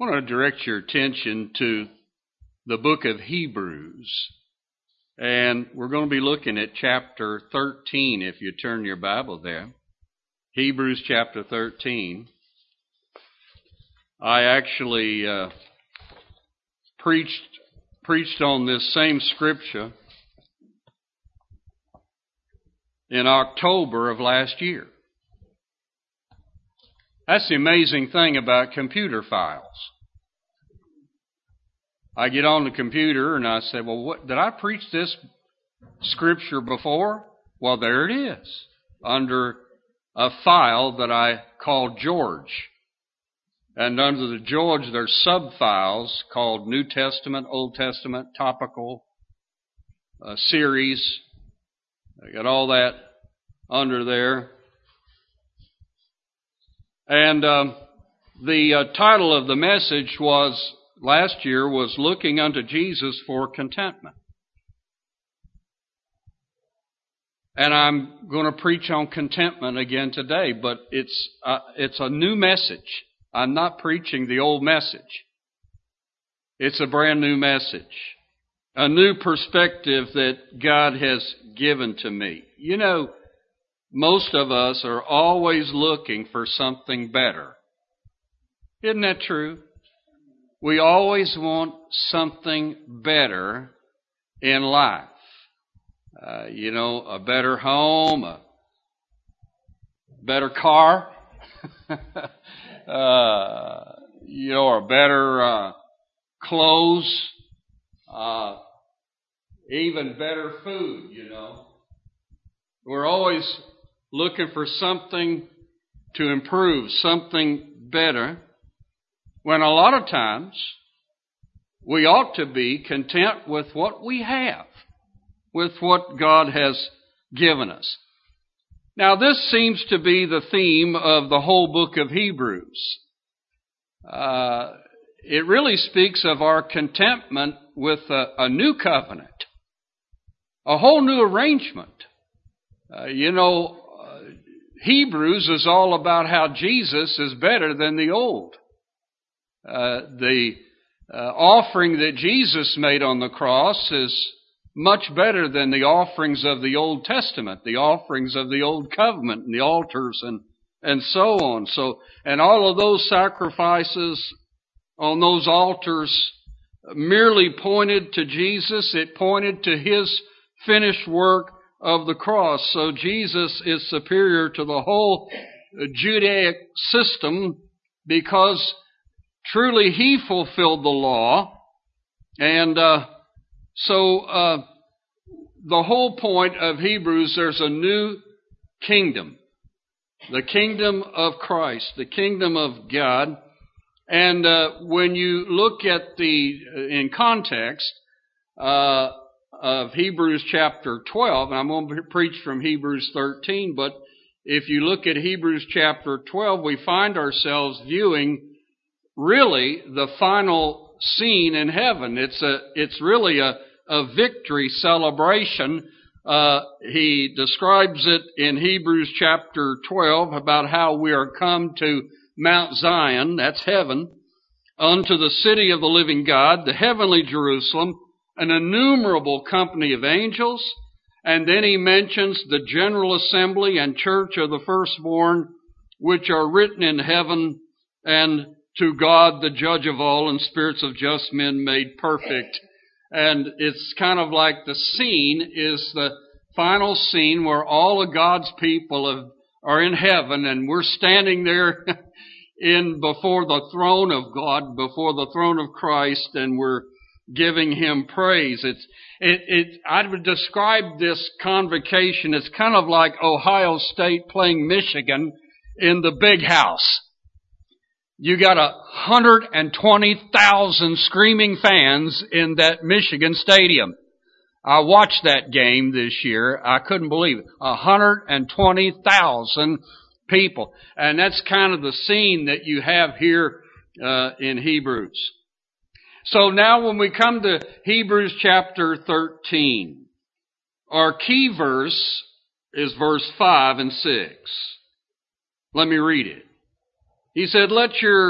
I want to direct your attention to the book of Hebrews. And we're going to be looking at chapter 13 if you turn your Bible there. Hebrews chapter 13. I actually preached on this same scripture in October of last year. That's the amazing thing about computer files. I get on the computer and I say, well, what, did I preach this scripture before? Well, there it is, under a file that I called George. And under the George, there's sub-files called New Testament, Old Testament, topical, series. I got all that under there. And the title of the message last year was Looking Unto Jesus for Contentment. And I'm going to preach on contentment again today, but it's a new message. I'm not preaching the old message. It's a brand new message. A new perspective that God has given to me. You know, most of us are always looking for something better. Isn't that true? We always want something better in life. A better home, a better car, or better clothes, even better food, We're always looking for something to improve, something better, when a lot of times we ought to be content with what we have, with what God has given us. Now, this seems to be the theme of the whole book of Hebrews. It really speaks of our contentment with a new covenant, a whole new arrangement. Hebrews is all about how Jesus is better than the old. The offering that Jesus made on the cross is much better than the offerings of the Old Testament, the offerings of the Old Covenant and the altars and so on. And all of those sacrifices on those altars merely pointed to Jesus. It pointed to His finished work of the cross. So Jesus is superior to the whole Judaic system because truly He fulfilled the law. And so the whole point of Hebrews, there's a new kingdom. The kingdom of Christ, the kingdom of God. And when you look at in context of Hebrews chapter 12, and I'm going to preach from Hebrews 13, but if you look at Hebrews chapter 12, we find ourselves viewing really the final scene in heaven. It's really a victory celebration. He describes it in Hebrews chapter 12 about how we are come to Mount Zion, that's heaven, unto the city of the living God, the heavenly Jerusalem, an innumerable company of angels. And then he mentions the general assembly and church of the firstborn, which are written in heaven, and to God, the judge of all, and spirits of just men made perfect. And it's kind of like the scene is the final scene where all of God's people are in heaven, and we're standing there before the throne of God, before the throne of Christ, and we're giving Him praise. I would describe this convocation as kind of like Ohio State playing Michigan in the big house. You got 120,000 screaming fans in that Michigan stadium. I watched that game this year. I couldn't believe it. 120,000 people. And that's kind of the scene that you have here in Hebrews. So now when we come to Hebrews chapter 13, our key verse is verse 5 and 6. Let me read it. He said, let your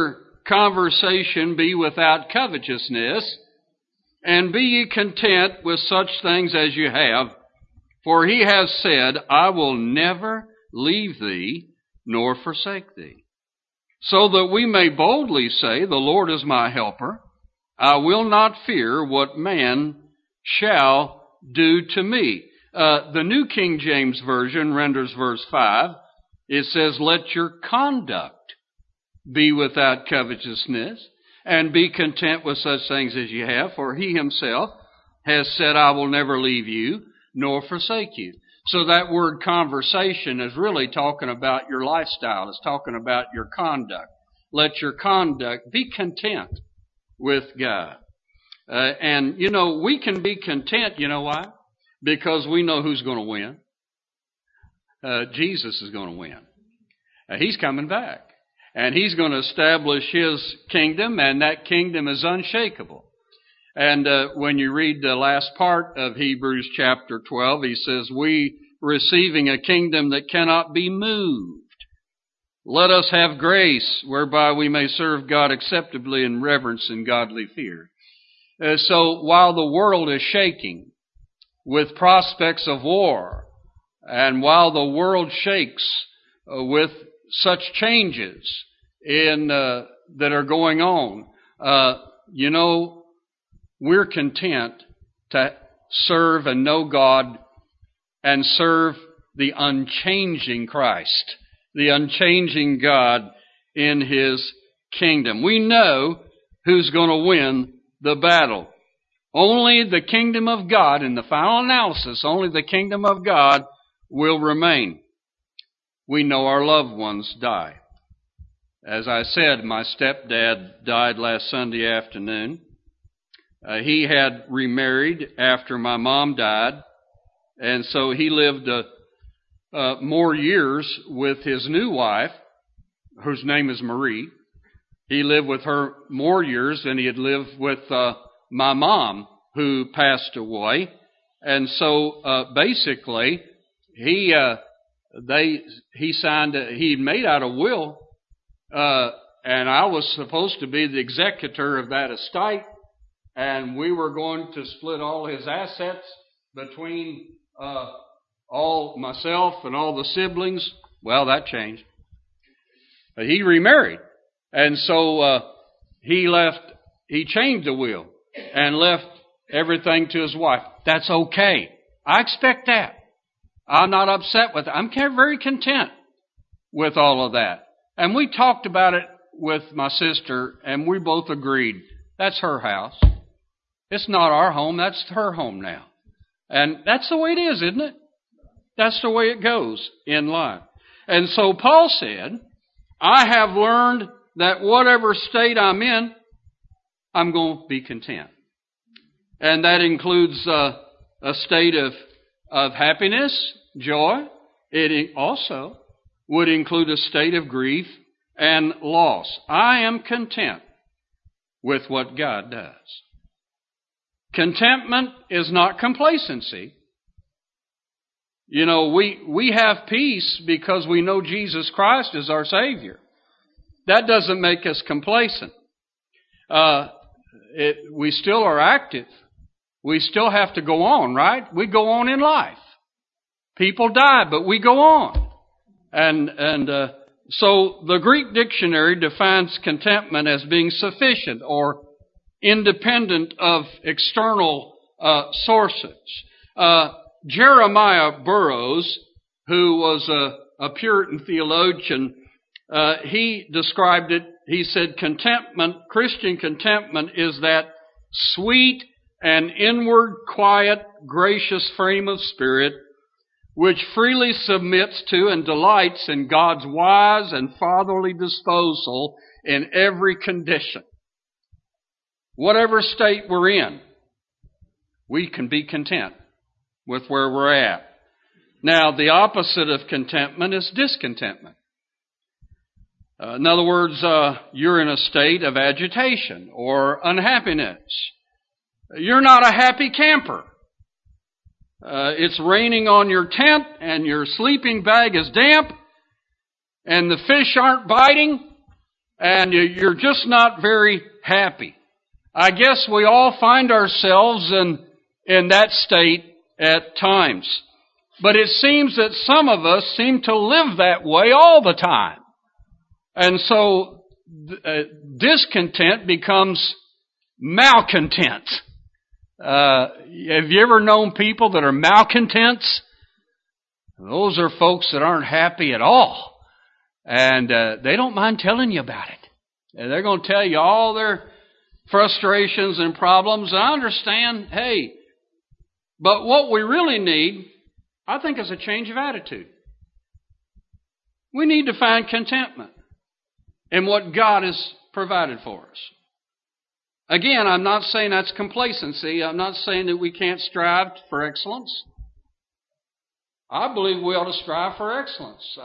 conversation be without covetousness, and be ye content with such things as you have. For he has said, I will never leave thee nor forsake thee. So that we may boldly say, the Lord is my helper. I will not fear what man shall do to me. The New King James Version renders verse 5. It says, let your conduct be without covetousness, and be content with such things as you have. For he himself has said, I will never leave you nor forsake you. So that word conversation is really talking about your lifestyle. It's talking about your conduct. Let your conduct be content with God. And, we can be content, you know why? Because we know who's going to win. Jesus is going to win. He's coming back. And he's going to establish his kingdom, and that kingdom is unshakable. And when you read the last part of Hebrews chapter 12, he says, we receiving a kingdom that cannot be moved. Let us have grace whereby we may serve God acceptably in reverence and godly fear. So while the world is shaking with prospects of war, and while the world shakes with such changes that are going on, we're content to serve and know God and serve the unchanging Christ, the unchanging God in His kingdom. We know who's going to win the battle. Only the kingdom of God, in the final analysis, only the kingdom of God will remain. We know our loved ones die. As I said, my stepdad died last Sunday afternoon. He had remarried after my mom died, and so he lived more years with his new wife, whose name is Marie. He lived with her more years than he had lived with my mom, who passed away. And so basically, he made out a will, and I was supposed to be the executor of that estate, and we were going to split all his assets between all myself and all the siblings. Well, that changed. But he remarried, and so he changed the will and left everything to his wife. That's okay. I expect that. I'm not upset with it. I'm very content with all of that. And we talked about it with my sister, and we both agreed, that's her house. It's not our home. That's her home now. And that's the way it is, isn't it? That's the way it goes in life. And so Paul said, I have learned that whatever state I'm in, I'm going to be content. And that includes a state of happiness, joy. It also would include a state of grief and loss. I am content with what God does. Contentment is not complacency. We have peace because we know Jesus Christ is our Savior. That doesn't make us complacent. We still are active. We still have to go on, right? We go on in life. People die, but we go on. So the Greek dictionary defines contentment as being sufficient or independent of external sources. Jeremiah Burroughs, who was a Puritan theologian, he described it. He said, Christian contentment is that sweet and inward, quiet, gracious frame of spirit which freely submits to and delights in God's wise and fatherly disposal in every condition. Whatever state we're in, we can be content with where we're at. Now, the opposite of contentment is discontentment. In other words, you're in a state of agitation or unhappiness. You're not a happy camper. It's raining on your tent and your sleeping bag is damp and the fish aren't biting and you're just not very happy. I guess we all find ourselves in that state at times. But it seems that some of us seem to live that way all the time. And so discontent becomes malcontent. Have you ever known people that are malcontents? Those are folks that aren't happy at all. And they don't mind telling you about it. And they're going to tell you all their frustrations and problems. I understand, hey, but what we really need, I think, is a change of attitude. We need to find contentment in what God has provided for us. Again, I'm not saying that's complacency. I'm not saying that we can't strive for excellence. I believe we ought to strive for excellence.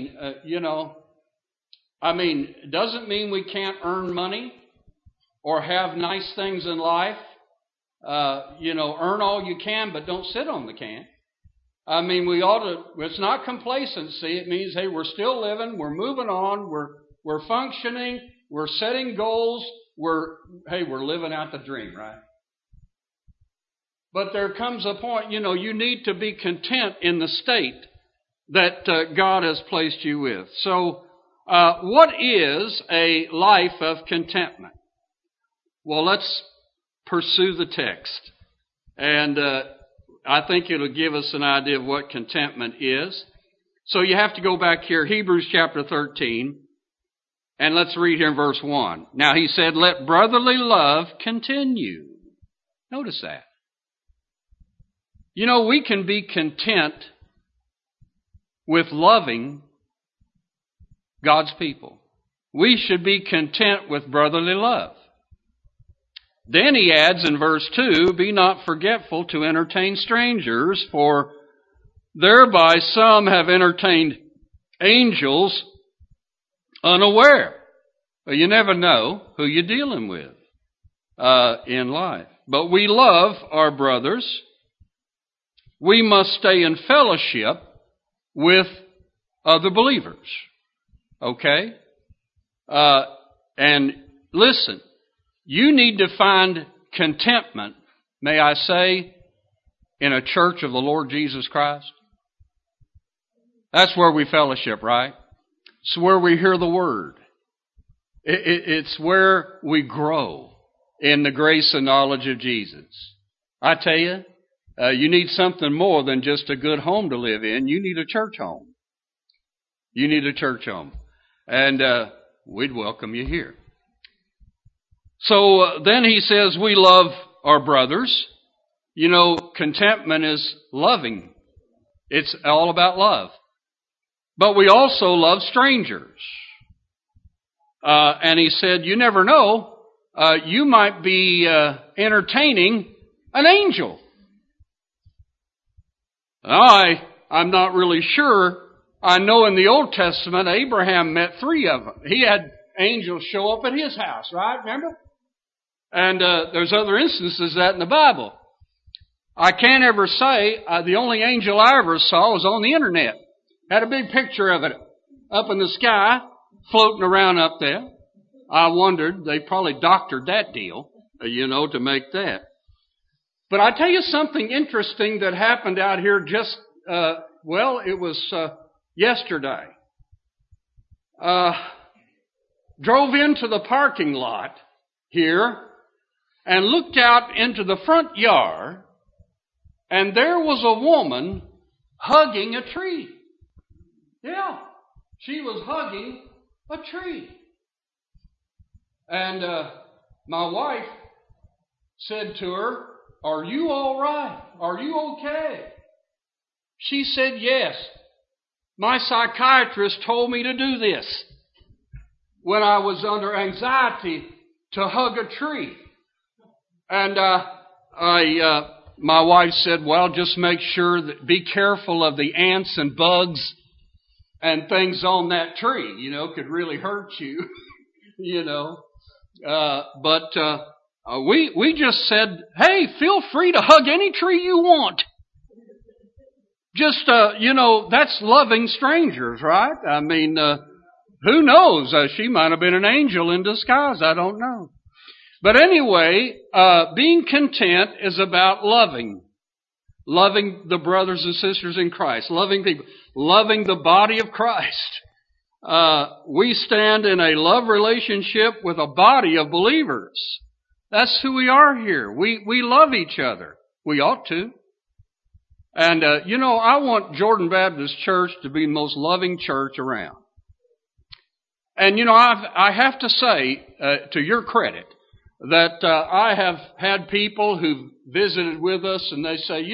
It doesn't mean we can't earn money or have nice things in life. Earn all you can, but don't sit on the can. We ought to, it's not complacency. It means, hey, we're still living, we're moving on, we're functioning, we're setting goals, we're living out the dream, right? But there comes a point, you need to be content in the state that God has placed you with. So, what is a life of contentment? Well, let's pursue the text. And I think it'll give us an idea of what contentment is. So you have to go back here, Hebrews chapter 13, and let's read here in verse 1. Now he said, let brotherly love continue. Notice that. We can be content with loving God's people. We should be content with brotherly love. Then he adds in verse 2, be not forgetful to entertain strangers, for thereby some have entertained angels unaware. Well, you never know who you're dealing with in life. But we love our brothers. We must stay in fellowship with other believers. Okay? And listen, you need to find contentment, may I say, in a church of the Lord Jesus Christ. That's where we fellowship, right? It's where we hear the Word. It's where we grow in the grace and knowledge of Jesus. I tell you, you need something more than just a good home to live in. You need a church home. You need a church home. And we'd welcome you here. So then he says we love our brothers. Contentment is loving. It's all about love. But we also love strangers. And he said, you never know, you might be entertaining an angel. I'm not really sure. I know in the Old Testament, Abraham met 3 of them. He had angels show up at his house, right? Remember? And there's other instances of that in the Bible. I can't ever say, the only angel I ever saw was on the internet. Had a big picture of it up in the sky, floating around up there. I wondered, they probably doctored that deal, to make that. But I tell you something interesting that happened out here just, it was yesterday. Drove into the parking lot here and looked out into the front yard, and there was a woman hugging a tree. Yeah, she was hugging a tree. And my wife said to her, are you all right? Are you okay? She said, yes. My psychiatrist told me to do this when I was under anxiety to hug a tree. And my wife said, well, just make sure that be careful of the ants and bugs and things on that tree, could really hurt you, we just said, hey, feel free to hug any tree you want. Just, that's loving strangers, right? Who knows? She might have been an angel in disguise. I don't know. But anyway, being content is about loving. Loving the brothers and sisters in Christ. Loving people. Loving the body of Christ. We stand in a love relationship with a body of believers. That's who we are here. We love each other. We ought to. And, I want Jordan Baptist Church to be the most loving church around. And, I have to say, to your credit, that I have had people who visited with us and they say,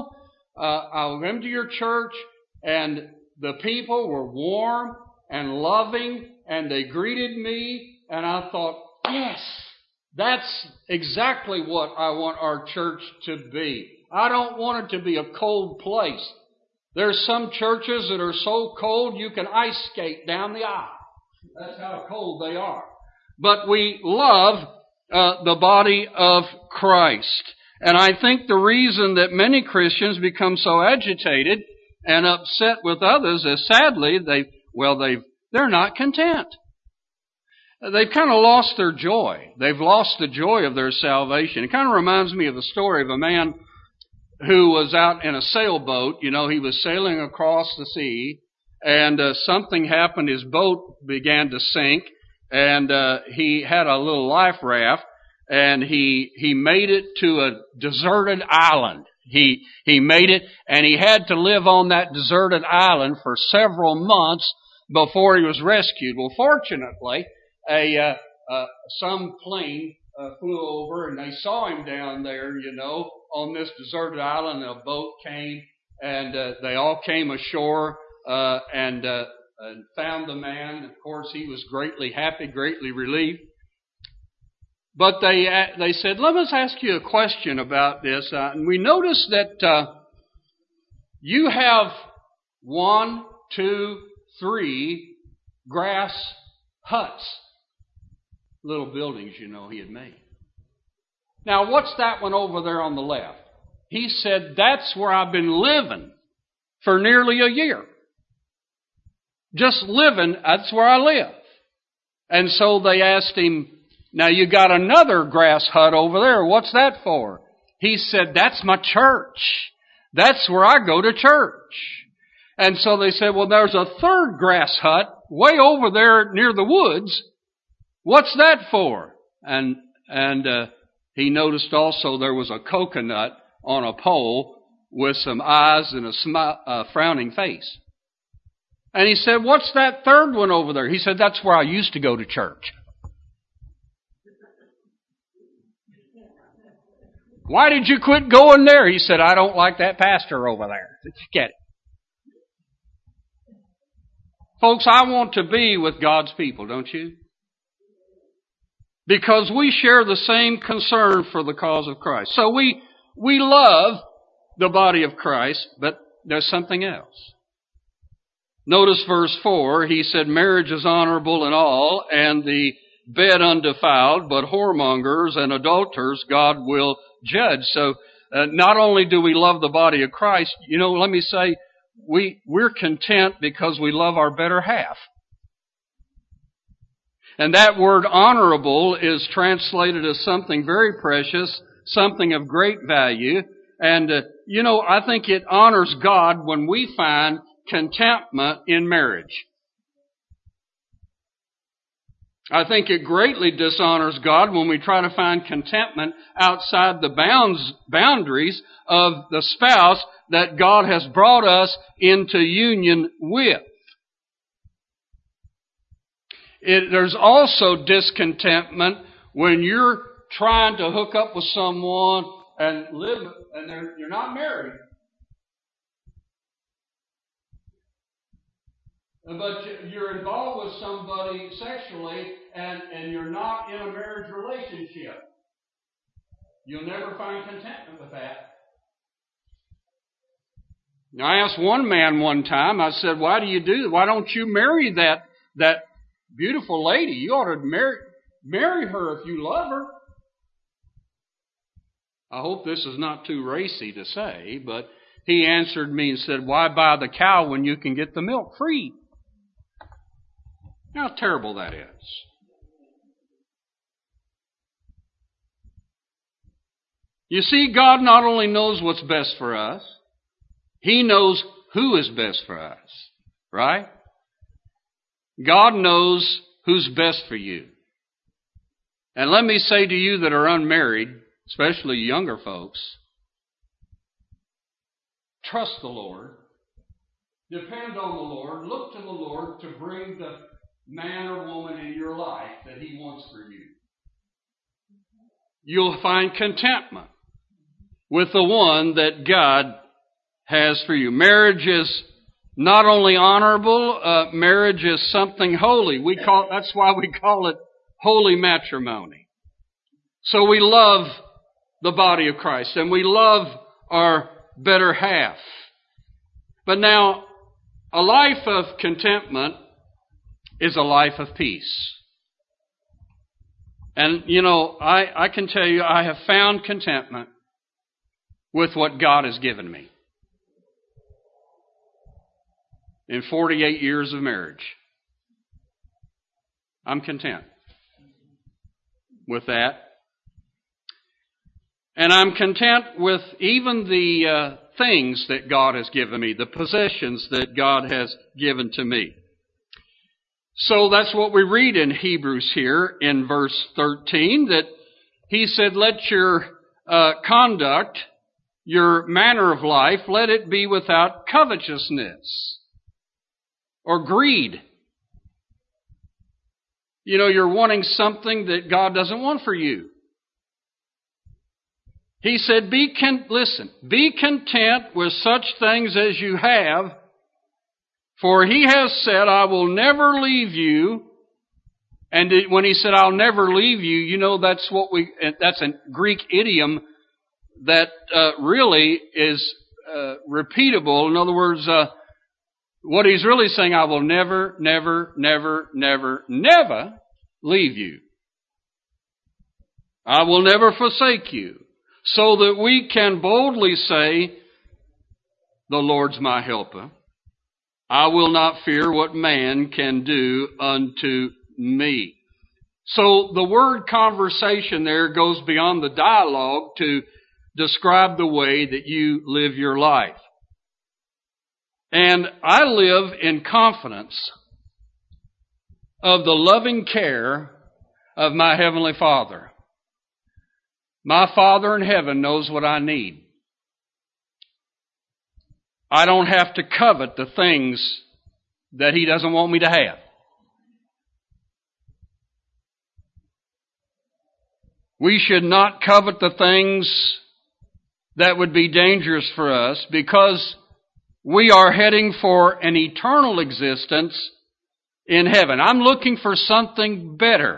I went to your church and the people were warm and loving and they greeted me, and I thought, yes, that's exactly what I want our church to be. I don't want it to be a cold place. There's some churches that are so cold you can ice skate down the aisle. That's how cold they are. But we love the body of Christ. And I think the reason that many Christians become so agitated and upset with others is sadly they're not content. They've kind of lost their joy. They've lost the joy of their salvation. It kind of reminds me of the story of a man who was out in a sailboat. He was sailing across the sea, and something happened. His boat began to sink, and he had a little life raft, and he made it to a deserted island. He made it, and he had to live on that deserted island for several months before he was rescued. Well, fortunately, some plane flew over, and they saw him down there, on this deserted island. And a boat came, and they all came ashore and found the man. Of course, he was greatly happy, greatly relieved. But they said, let us ask you a question about this. And we noticed that you have 1, 2, 3 grass huts. Little buildings, he had made. Now, what's that one over there on the left? He said, that's where I've been living for nearly a year. Just living, that's where I live. And so they asked him, now you got another grass hut over there. What's that for? He said, that's my church. That's where I go to church. And so they said, well, there's a third grass hut way over there near the woods. What's that for? And he noticed also there was a coconut on a pole with some eyes and a frowning face. And he said, what's that third one over there? He said, that's where I used to go to church. Why did you quit going there? He said, I don't like that pastor over there. Get it. Folks, I want to be with God's people, don't you? Because we share the same concern for the cause of Christ. So we love the body of Christ, but there's something else. Notice verse 4, he said, marriage is honorable in all, and the bed undefiled, but whoremongers and adulterers God will judge. So not only do we love the body of Christ, let me say, we're content because we love our better half. And that word honorable is translated as something very precious, something of great value. And, I think it honors God when we find contentment in marriage. I think it greatly dishonors God when we try to find contentment outside the boundaries of the spouse that God has brought us into union with. There's also discontentment when you're trying to hook up with someone and live, and you're not married. But you're involved with somebody sexually and you're not in a marriage relationship. You'll never find contentment with that. Now, I asked one man one time, I said, why don't you marry that beautiful lady? You ought to marry her if you love her. I hope this is not too racy to say, but he answered me and said, why buy the cow when you can get the milk free? How terrible that is. You see, God not only knows what's best for us, He knows who is best for us, right? God knows who's best for you. And let me say to you that are unmarried, especially younger folks, trust the Lord, depend on the Lord, look to the Lord to bring the man or woman in your life that He wants for you. You'll find contentment with the one that God has for you. Marriage is not only honorable, marriage is something holy. That's why we call it holy matrimony. So we love the body of Christ and we love our better half. But now, a life of contentment is a life of peace. And, I can tell you, I have found contentment with what God has given me in 48 years of marriage. I'm content with that. And I'm content with even the things that God has given me, the possessions that God has given to me. So that's what we read in Hebrews here in verse 13, that he said, let your conduct, your manner of life, let it be without covetousness or greed. You're wanting something that God doesn't want for you. He said, be content with such things as you have, for He has said, I will never leave you. And when He said, I'll never leave you, that's a Greek idiom that really is repeatable. In other words, what He's really saying, I will never, never, never, never, never leave you. I will never forsake you. So that we can boldly say, the Lord's my helper. I will not fear what man can do unto me. So the word conversation there goes beyond the dialogue to describe the way that you live your life. And I live in confidence of the loving care of my Heavenly Father. My Father in heaven knows what I need. I don't have to covet the things that He doesn't want me to have. We should not covet the things that would be dangerous for us because we are heading for an eternal existence in heaven. I'm looking for something better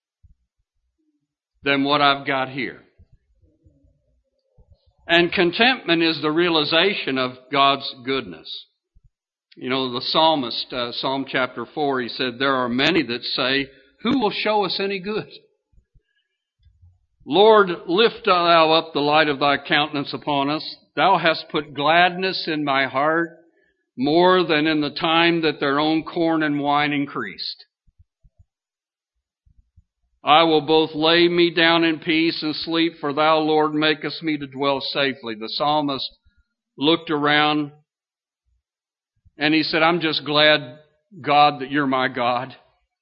than what I've got here. And contentment is the realization of God's goodness. The psalmist, Psalm chapter 4, he said, there are many that say, who will show us any good? Lord, lift thou up the light of thy countenance upon us. Thou hast put gladness in my heart more than in the time that their own corn and wine increased. I will both lay me down in peace and sleep, for thou, Lord, makest me to dwell safely. The psalmist looked around and he said, I'm just glad, God, that you're my God.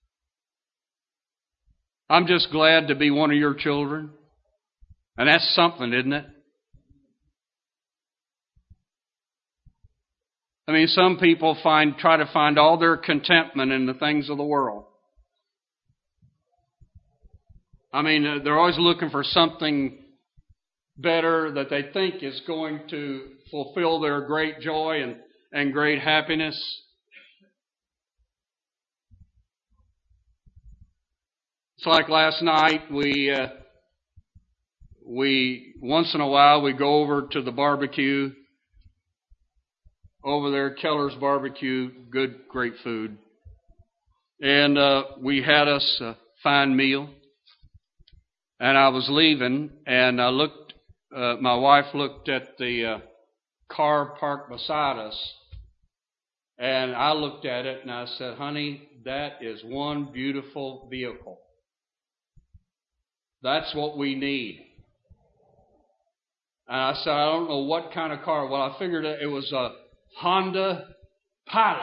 I'm just glad to be one of your children. And that's something, isn't it? Some people try to find all their contentment in the things of the world. They're always looking for something better that they think is going to fulfill their great joy and great happiness. It's like last night, we once in a while we go over to the barbecue over there, Keller's Barbecue, good, great food. And we had us a fine meal. And I was leaving, and I looked. My wife looked at the car parked beside us, And I looked at it and I said, honey, that is one beautiful vehicle. That's what we need. And I said, I don't know what kind of car. Well, I figured it was a Honda Pilot.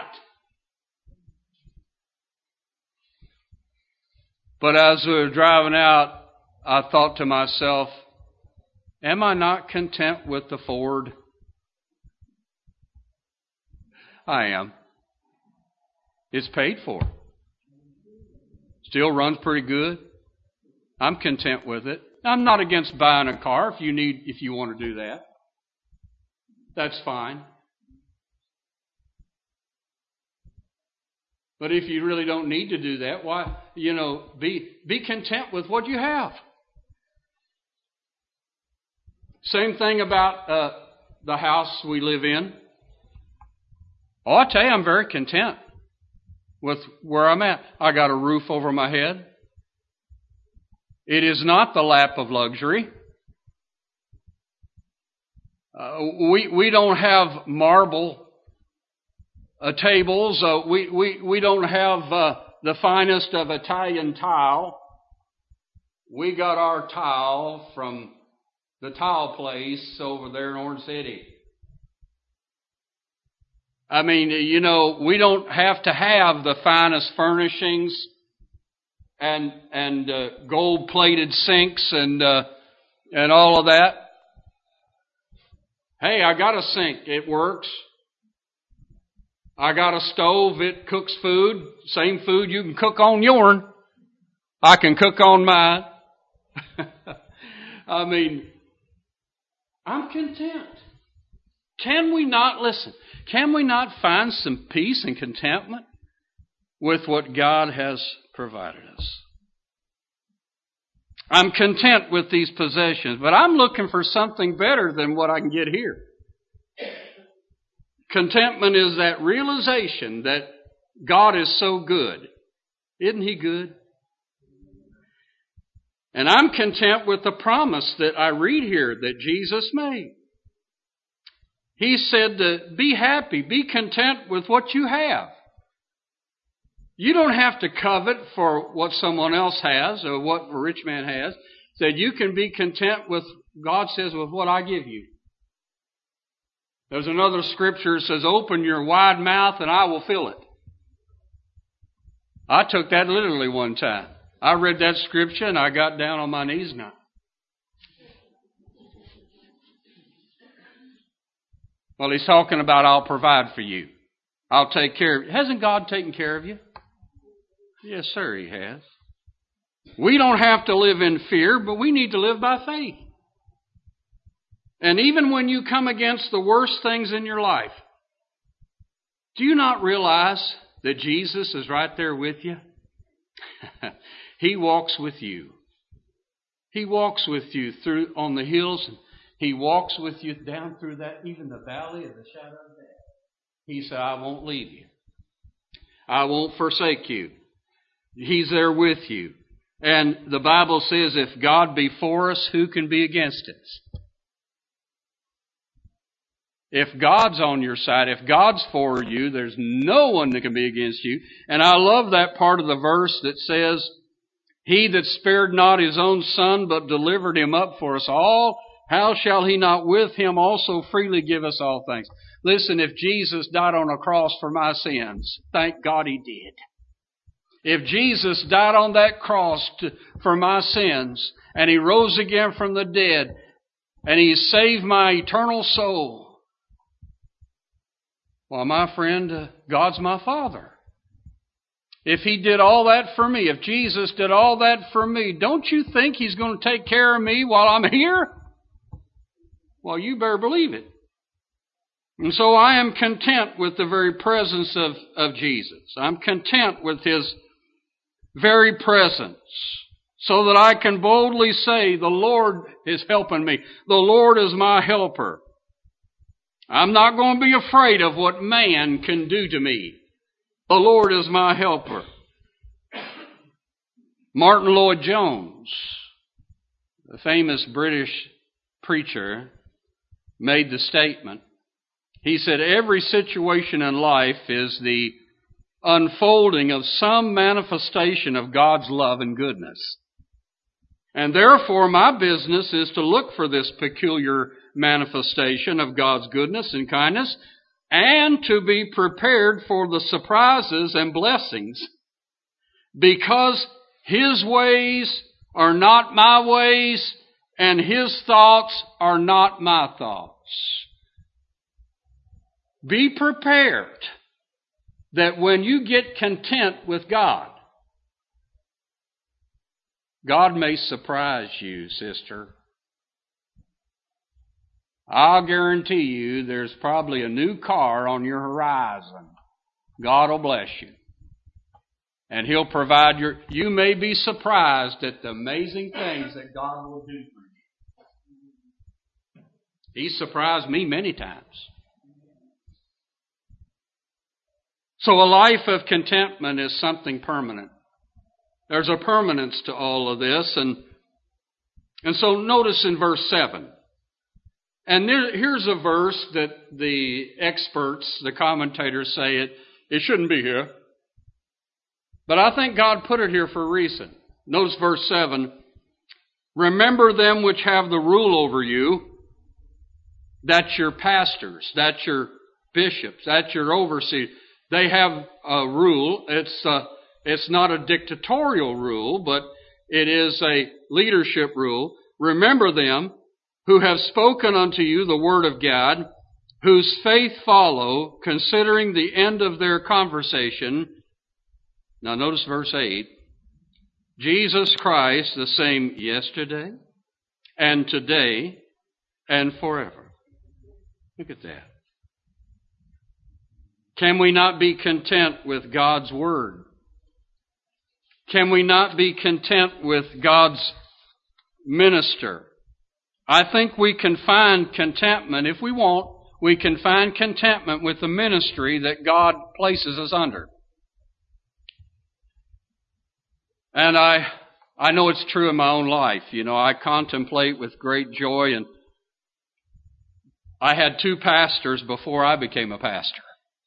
But as we were driving out, I thought to myself, am I not content with the Ford? I am. It's paid for. Still runs pretty good. I'm content with it. I'm not against buying a car if you want to do that. That's fine. But if you really don't need to do that, why, be content with what you have. Same thing about the house we live in. Oh, I tell you, I'm very content with where I'm at. I got a roof over my head. It is not the lap of luxury. We don't have marble tables. We don't have the finest of Italian tile. We got our tile from the tile place over there in Orange City. I mean, we don't have to have the finest furnishings and gold-plated sinks and all of that. Hey, I got a sink. It works. I got a stove. It cooks food. Same food you can cook on yourn. I can cook on mine. I mean, I'm content. Can we not find some peace and contentment with what God has provided us? I'm content with these possessions, but I'm looking for something better than what I can get here. Contentment is that realization that God is so good. Isn't He good? And I'm content with the promise that I read here that Jesus made. He said to be happy, be content with what you have. You don't have to covet for what someone else has or what a rich man has. He said you can be content with, God says, with what I give you. There's another scripture that says, open your wide mouth and I will fill it. I took that literally one time. I read that scripture and I got down on my knees now. Well, He's talking about I'll provide for you. I'll take care of you. Hasn't God taken care of you? Yes, sir, He has. We don't have to live in fear, but we need to live by faith. And even when you come against the worst things in your life, do you not realize that Jesus is right there with you? He walks with you. He walks with you through on the hills. He walks with you down through that, even the valley of the shadow of death. He said, I won't leave you. I won't forsake you. He's there with you. And the Bible says, if God be for us, who can be against us? If God's on your side, if God's for you, there's no one that can be against you. And I love that part of the verse that says, He that spared not His own Son, but delivered Him up for us all, how shall He not with Him also freely give us all things? Listen, if Jesus died on a cross for my sins, thank God He did. If Jesus died on that cross for my sins, and He rose again from the dead, and He saved my eternal soul, well, my friend, God's my Father. If He did all that for me, if Jesus did all that for me, don't you think He's going to take care of me while I'm here? Well, you better believe it. And so I am content with the very presence of Jesus. I'm content with His very presence, so that I can boldly say, the Lord is helping me. The Lord is my helper. I'm not going to be afraid of what man can do to me. The Lord is my helper. Martin Lloyd-Jones, the famous British preacher, made the statement, He said every situation in life is the unfolding of some manifestation of God's love and goodness. And therefore, my business is to look for this peculiar manifestation of God's goodness and kindness and to be prepared for the surprises and blessings, because His ways are not my ways and His thoughts are not my thoughts. Be prepared that when you get content with God, God may surprise you, sister. I'll guarantee you there's probably a new car on your horizon. God will bless you. And He'll provide you may be surprised at the amazing things that God will do for you. He surprised me many times. So a life of contentment is something permanent. There's a permanence to all of this. And so notice in verse 7. And here's a verse that the experts, the commentators say it shouldn't be here. But I think God put it here for a reason. Notice verse 7. Remember them which have the rule over you. That's your pastors. That's your bishops. That's your overseers. They have a rule. It's not a dictatorial rule, but it is a leadership rule. Remember them who have spoken unto you the word of God, whose faith follow, considering the end of their conversation. Now notice verse 8. Jesus Christ, the same yesterday and today and forever. Look at that. Can we not be content with God's Word? Can we not be content with God's minister? I think we can find contentment, if we want, we can find contentment with the ministry that God places us under. And I know it's true in my own life. You know, I contemplate with great joy, and I had 2 pastors before I became a pastor.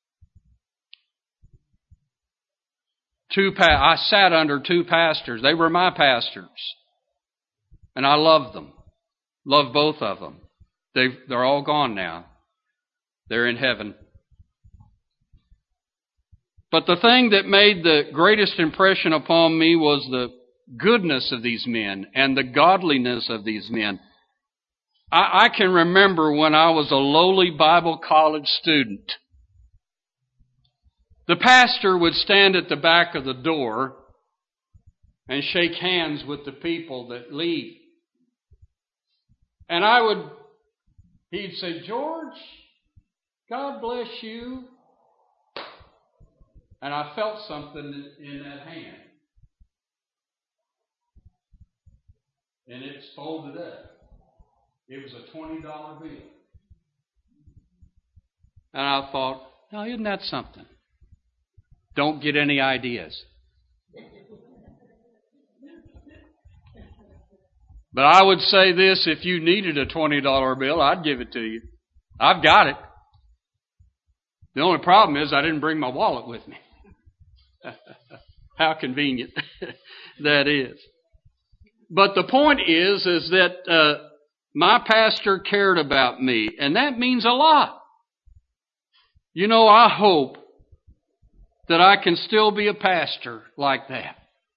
I sat under 2 pastors. They were my pastors. And I loved them. Loved both of them. They're all gone now. They're in heaven. But the thing that made the greatest impression upon me was the goodness of these men and the godliness of these men. I can remember when I was a lowly Bible college student. The pastor would stand at the back of the door and shake hands with the people that leave. And he'd say, George, God bless you. And I felt something in that hand. And it's folded up. It was a $20 bill. And I thought, now isn't that something? Don't get any ideas. But I would say this, if you needed a $20 bill, I'd give it to you. I've got it. The only problem is I didn't bring my wallet with me. How convenient that is. But the point is that my pastor cared about me, and that means a lot. You know, I hope that I can still be a pastor like that.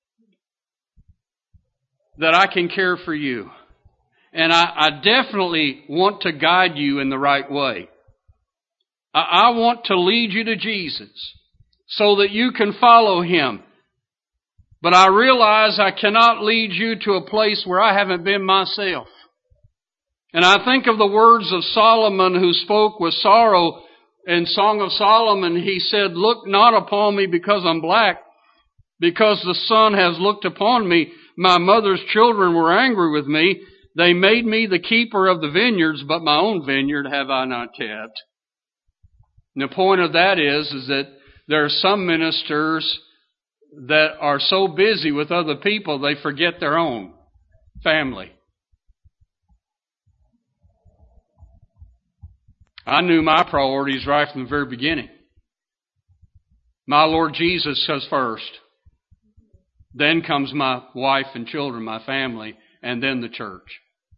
That I can care for you. And I definitely want to guide you in the right way. I want to lead you to Jesus so that you can follow Him. But I realize I cannot lead you to a place where I haven't been myself. And I think of the words of Solomon, who spoke with sorrow in Song of Solomon. He said, look not upon me because I'm black, because the sun has looked upon me. My mother's children were angry with me. They made me the keeper of the vineyards, but my own vineyard have I not kept. And the point of that is that there are some ministers that are so busy with other people they forget their own family. I knew my priorities right from the very beginning. My Lord Jesus comes first. Then comes my wife and children, my family, and then the church.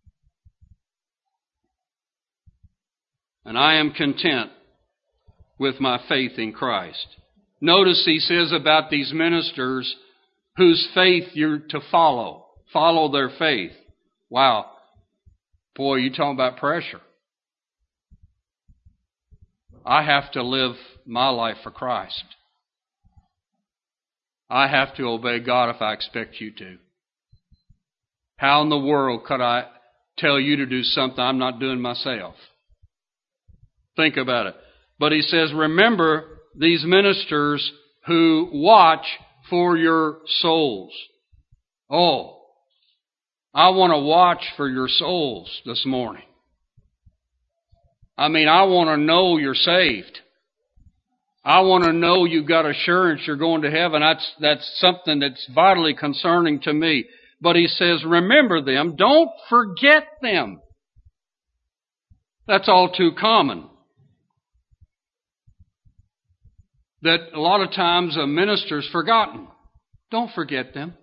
And I am content with my faith in Christ. Notice he says about these ministers whose faith you're to follow. Follow their faith. Wow. Boy, you talking about pressure. I have to live my life for Christ. I have to obey God if I expect you to. How in the world could I tell you to do something I'm not doing myself? Think about it. But he says, remember these ministers who watch for your souls. Oh, I want to watch for your souls this morning. I want to know you're saved. I want to know you've got assurance you're going to heaven. That's something that's vitally concerning to me. But he says, remember them. Don't forget them. That's all too common. That a lot of times a minister's forgotten. Don't forget them.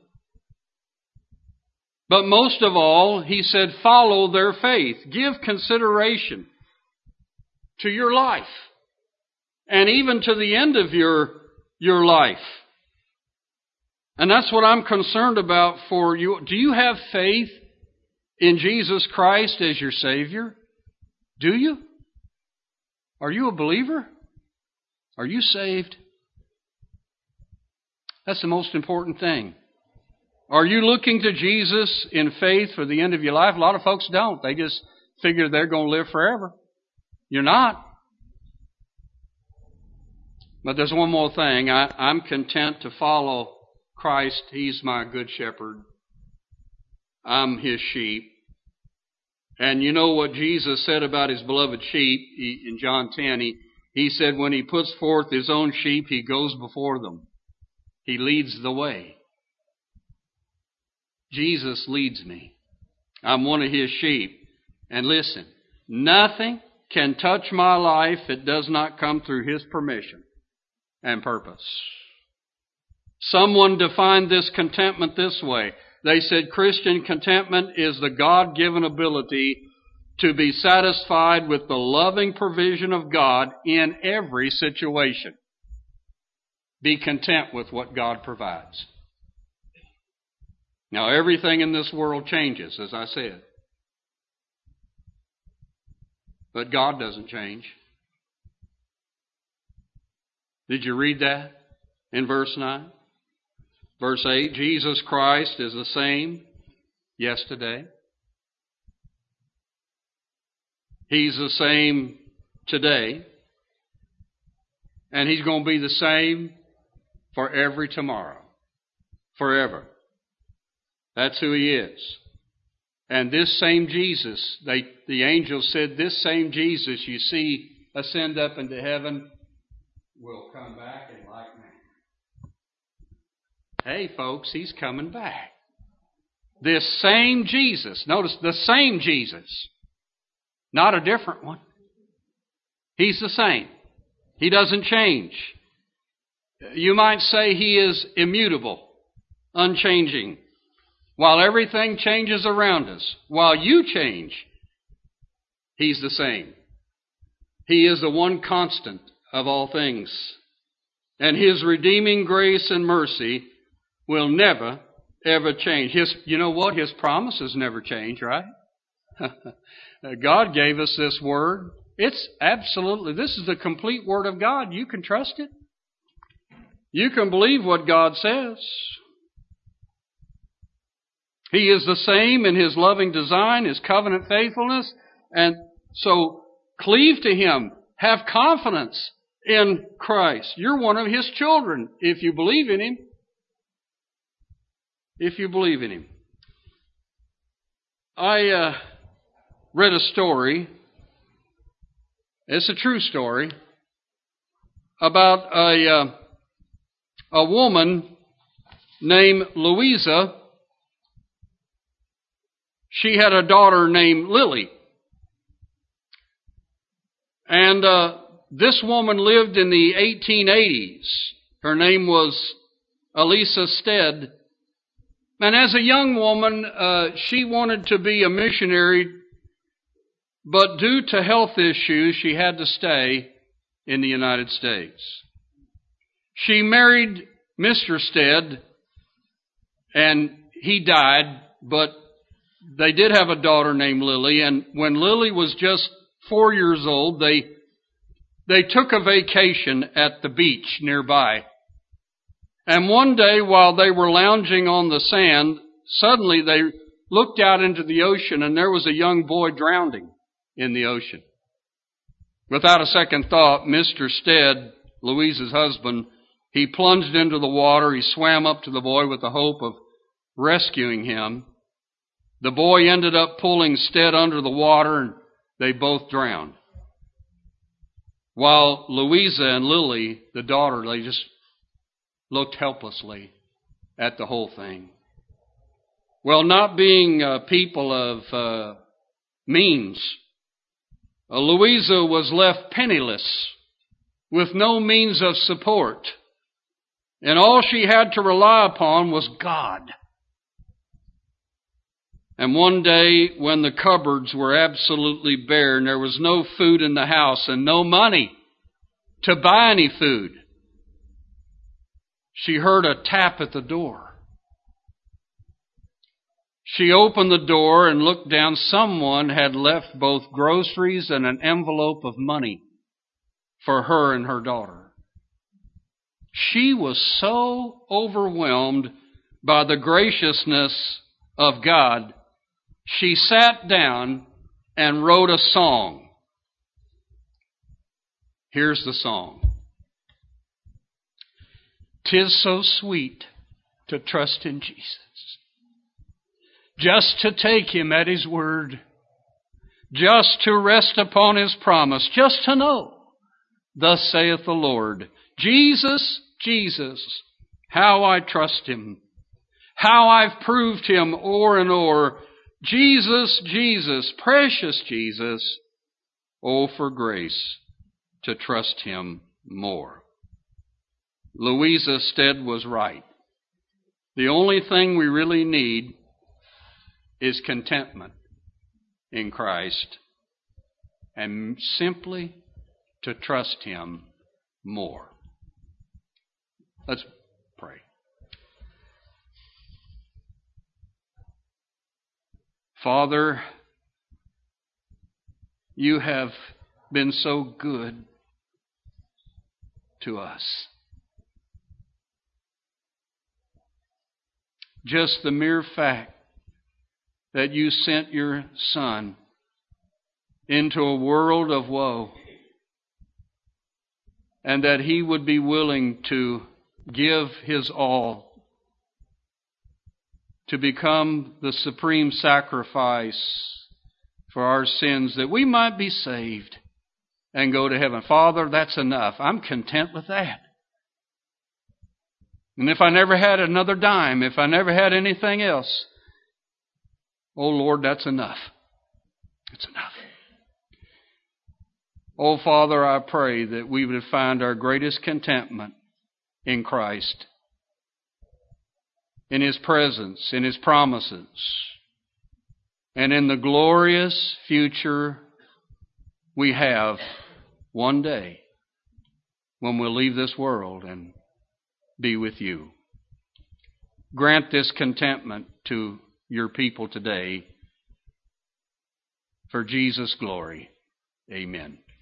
But most of all, he said, follow their faith. Give consideration to your life. And even to the end of your life. And that's what I'm concerned about for you. Do you have faith in Jesus Christ as your Savior? Do you? Are you a believer? Are you saved? That's the most important thing. Are you looking to Jesus in faith for the end of your life? A lot of folks don't. They just figure they're going to live forever. You're not. But there's one more thing. I'm content to follow Christ. He's my good shepherd. I'm His sheep. And you know what Jesus said about His beloved sheep in John 10? He said when He puts forth His own sheep, He goes before them. He leads the way. Jesus leads me. I'm one of His sheep. And listen, nothing can touch my life that does not come through His permission and purpose. Someone defined this contentment this way. They said Christian contentment is the God-given ability to be satisfied with the loving provision of God in every situation. Be content with what God provides. Now, everything in this world changes, as I said. But God doesn't change. Did you read that in verse 9? Verse 8, Jesus Christ is the same yesterday. He's the same today. And He's going to be the same for every tomorrow. Forever. That's who He is. And this same Jesus, the angels said, this same Jesus you see ascend up into heaven will come back in like manner. Hey, folks, He's coming back. This same Jesus, notice the same Jesus, not a different one. He's the same. He doesn't change. You might say He is immutable, unchanging. While everything changes around us, while you change, He's the same. He is the one constant of all things. And His redeeming grace and mercy will never, ever change. You know what? His promises never change, right? God gave us this word. This is the complete Word of God. You can trust it. You can believe what God says. He is the same in His loving design, His covenant faithfulness. And so cleave to Him. Have confidence in Christ. You're one of His children if you believe in Him. If you believe in Him. I read a story. It's a true story about a woman named Louisa. She had a daughter named Lily. And this woman lived in the 1880s. Her name was Elisa Stead. And as a young woman, she wanted to be a missionary, but due to health issues, she had to stay in the United States. She married Mr. Stead, and he died, but they did have a daughter named Lily, and when Lily was just 4 years old, they took a vacation at the beach nearby. And one day, while they were lounging on the sand, suddenly they looked out into the ocean, and there was a young boy drowning in the ocean. Without a second thought, Mr. Stead, Louise's husband, he plunged into the water. He swam up to the boy with the hope of rescuing him. The boy ended up pulling Stead under the water, and they both drowned. While Louisa and Lily, the daughter, they just looked helplessly at the whole thing. Well, not being people of means, Louisa was left penniless, with no means of support. And all she had to rely upon was God. And one day, when the cupboards were absolutely bare and there was no food in the house and no money to buy any food, she heard a tap at the door. She opened the door and looked down. Someone had left both groceries and an envelope of money for her and her daughter. She was so overwhelmed by the graciousness of God, she sat down and wrote a song. Here's the song. 'Tis so sweet to trust in Jesus, just to take Him at His word, just to rest upon His promise, just to know, thus saith the Lord, Jesus, Jesus, how I trust Him, how I've proved Him o'er and o'er. Jesus, Jesus, precious Jesus, oh, for grace to trust Him more. Louisa Stead was right. The only thing we really need is contentment in Christ and simply to trust Him more. Let's pray. Father, You have been so good to us. Just the mere fact that You sent Your Son into a world of woe, and that He would be willing to give His all to become the supreme sacrifice for our sins, that we might be saved and go to heaven. Father, that's enough. I'm content with that. And if I never had another dime, if I never had anything else, oh Lord, that's enough. It's enough. Oh Father, I pray that we would find our greatest contentment in Christ, in His presence, in His promises, and in the glorious future we have one day when we'll leave this world and be with You. Grant this contentment to Your people today. For Jesus' glory, amen.